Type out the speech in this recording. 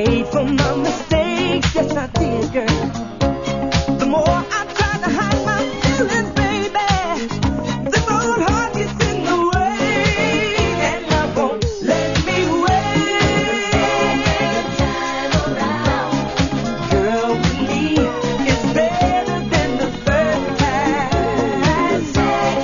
paid for my mistakes, yes I did, girl. The more I